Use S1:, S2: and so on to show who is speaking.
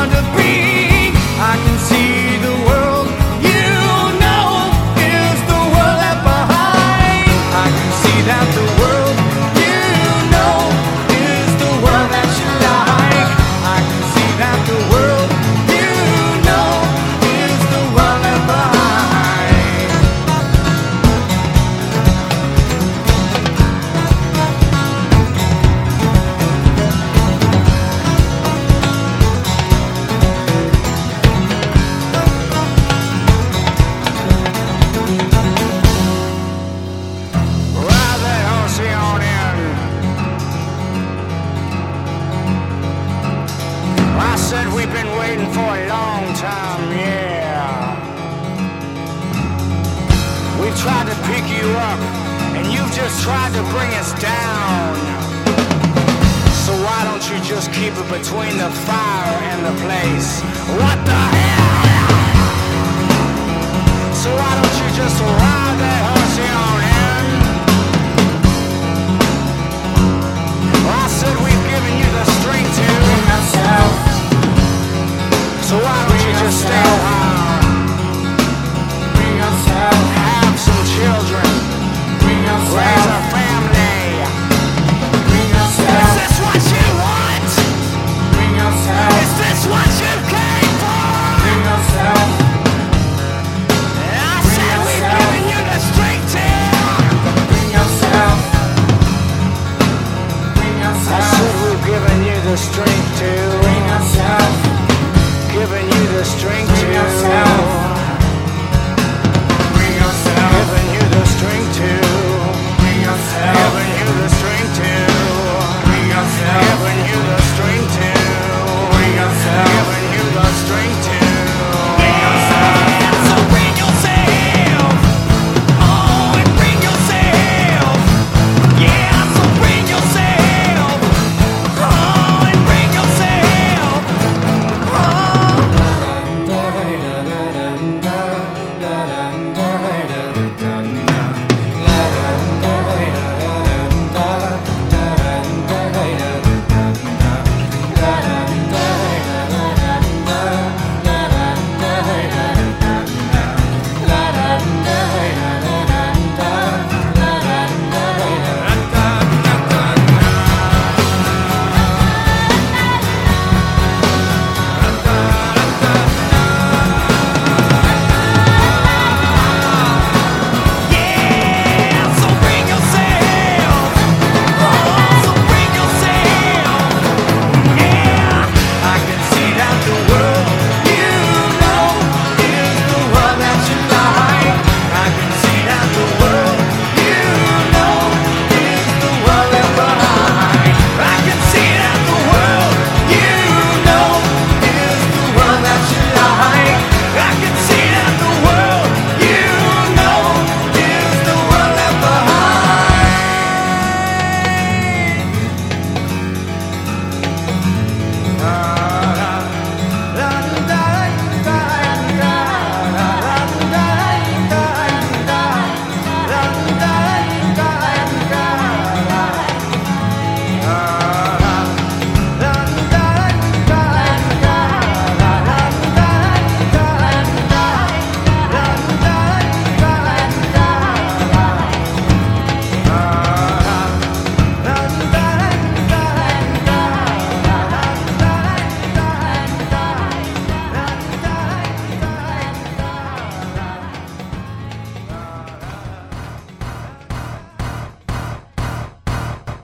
S1: to be. I can see the world you know is the world left behind. I can see that the world you know is the world that you like. I can see that the world you know is the world left behind. Ride that horsey on in. I said we've been waiting for a long time, yeah. We've tried to pick you up, and you've just tried to bring us down. So why don't you just keep it between the fire and the place? What the hell? So why don't you just ride that horsey on in? I said we've given you the string to bring us out. So why don't you just stay a while? Bring us out. Have some children. Bring us out. Raise a family. Bring us out. Is this what you want? Bring us out. Is this what you came for? Bring us out. I said we've given you the string to. Bring us out. Bring us out. I said we've given you the strength to. Bring us out. Giving you the strength